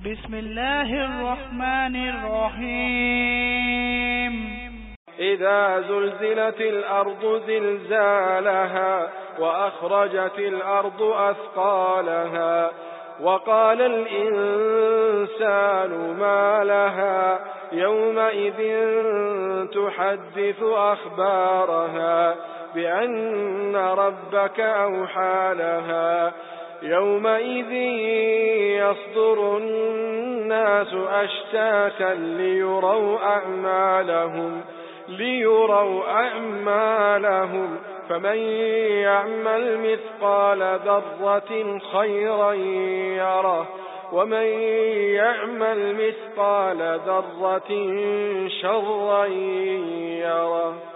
بسم الله الرحمن الرحيم إذا زلزلت الأرض زلزالها وأخرجت الأرض أثقالها وقال الإنسان ما لها يومئذ تحدث أخبارها بأن ربك أوحى لها يومئذ يصدر الناس أشتاتا ليروا أعمالهم فمن يعمل مثقال ذرة خيرا يره ومن يعمل مثقال ذرة شرا يره.